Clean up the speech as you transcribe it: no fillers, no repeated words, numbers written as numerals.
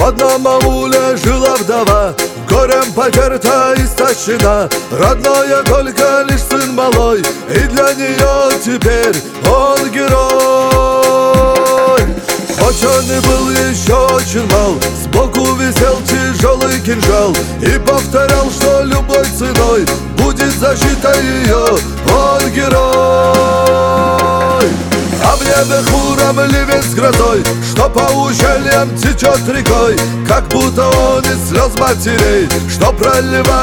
В одном ауле жила вдова, горем потерта и истощена. Родная только лишь сын малой, и для нее теперь он герой. Хоть он и был еще очень мал, сбоку висел тяжелый кинжал и повторял, что любой ценой будет защита ее, он герой. А в небе хмуром ливень с грозой, что по ущельям течет рекой, как будто он из слез матерей, что проливает